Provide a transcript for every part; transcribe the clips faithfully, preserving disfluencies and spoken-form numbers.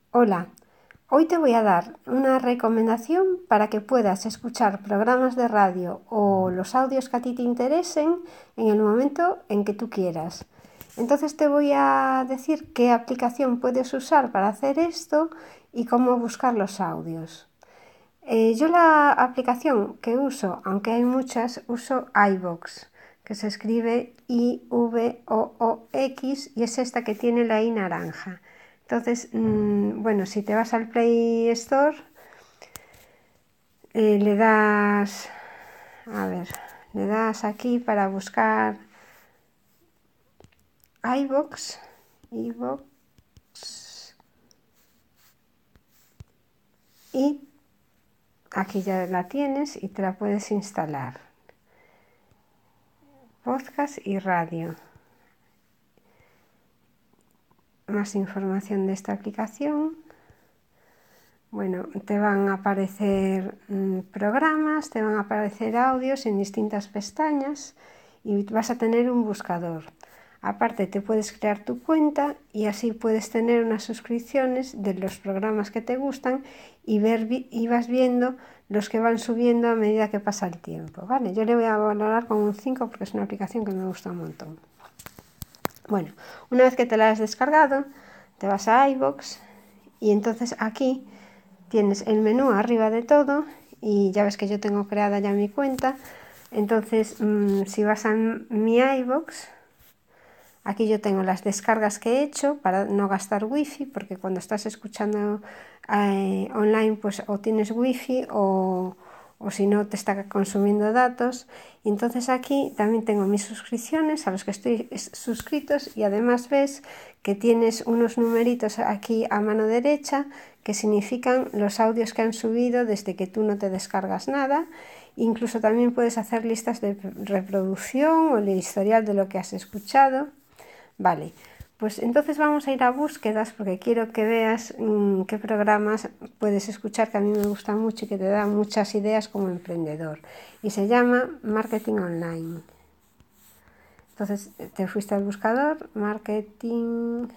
Hola, hoy te voy a dar una recomendación para que puedas escuchar programas de radio o los audios que a ti te interesen en el momento en que tú quieras. Entonces te voy a decir qué aplicación puedes usar para hacer esto y cómo buscar los audios. Eh, yo la aplicación que uso, aunque hay muchas, uso iVoox, que se escribe I V O O X y es esta que tiene la I naranja. Entonces, mmm, bueno, si te vas al Play Store, eh, le das, a ver, le das aquí para buscar iVoox, iVoox, y aquí ya la tienes y te la puedes instalar. Podcast y radio. Más información de esta aplicación. Bueno, te van a aparecer mmm, programas, te van a aparecer audios en distintas pestañas y vas a tener un buscador. Aparte te puedes crear tu cuenta y así puedes tener unas suscripciones de los programas que te gustan y, ver, y vas viendo los que van subiendo a medida que pasa el tiempo, ¿vale? Yo le voy a valorar con un cinco porque es una aplicación que me gusta un montón. Bueno, una vez que te la has descargado, te vas a iVoox y entonces aquí tienes el menú arriba de todo y ya ves que yo tengo creada ya mi cuenta. Entonces, mmm, si vas a mi iVoox, aquí yo tengo las descargas que he hecho para no gastar wifi, porque cuando estás escuchando eh, online, pues o tienes wifi o, o si no te está consumiendo datos. Y entonces aquí también tengo mis suscripciones a los que estoy suscritos y además ves que tienes unos numeritos aquí a mano derecha que significan los audios que han subido desde que tú no te descargas nada. Incluso también puedes hacer listas de reproducción o el historial de lo que has escuchado. Vale, pues entonces vamos a ir a búsquedas porque quiero que veas mmm, qué programas puedes escuchar que a mí me gustan mucho y que te dan muchas ideas como emprendedor. Y se llama Marketing Online. Entonces te fuiste al buscador, Marketing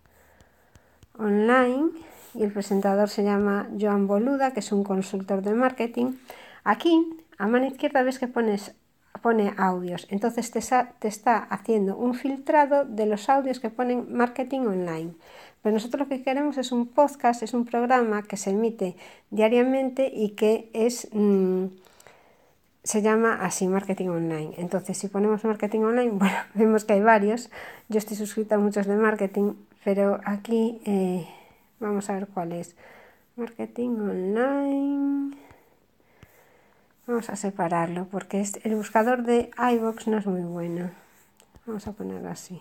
Online, y el presentador se llama Joan Boluda, que es un consultor de marketing. Aquí, a mano izquierda, ves que pones pone audios, entonces te, te está haciendo un filtrado de los audios que ponen marketing online. Pero nosotros lo que queremos es un podcast, es un programa que se emite diariamente y que es mmm, se llama así, marketing online. Entonces si ponemos marketing online, bueno, vemos que hay varios. Yo estoy suscrita a muchos de marketing, pero aquí eh, vamos a ver cuál es. Marketing online. Vamos a separarlo porque el buscador de iVoox no es muy bueno. Vamos a ponerlo así.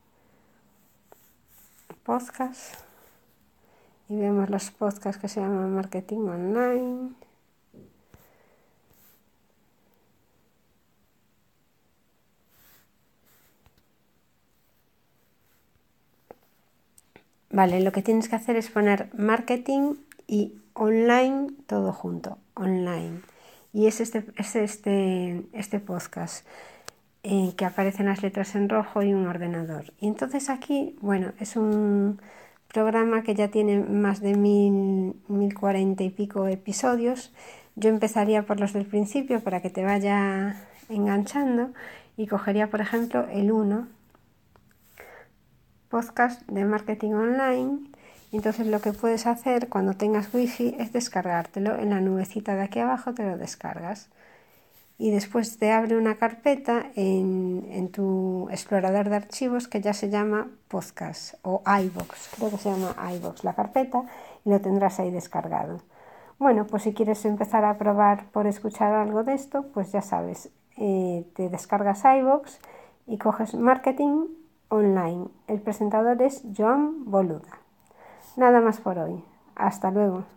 Podcast. Y vemos los podcasts que se llaman Marketing Online. Vale, lo que tienes que hacer es poner marketing y online todo junto. Online. Y es este, es este, este podcast. Eh, que aparecen las letras en rojo y un ordenador. Y entonces aquí, bueno, es un programa que ya tiene más de mil, mil cuarenta y pico episodios. Yo empezaría por los del principio para que te vaya enganchando y cogería, por ejemplo, el uno, podcast de marketing online. Y entonces lo que puedes hacer cuando tengas wifi es descargártelo en la nubecita de aquí abajo, te lo descargas. Y después te abre una carpeta en, en tu explorador de archivos que ya se llama podcast o iVoox, creo que se llama iVoox la carpeta, y lo tendrás ahí descargado. Bueno, pues si quieres empezar a probar por escuchar algo de esto, pues ya sabes, eh, te descargas iVoox y coges marketing online. El presentador es Joan Boluda. Nada más por hoy. Hasta luego.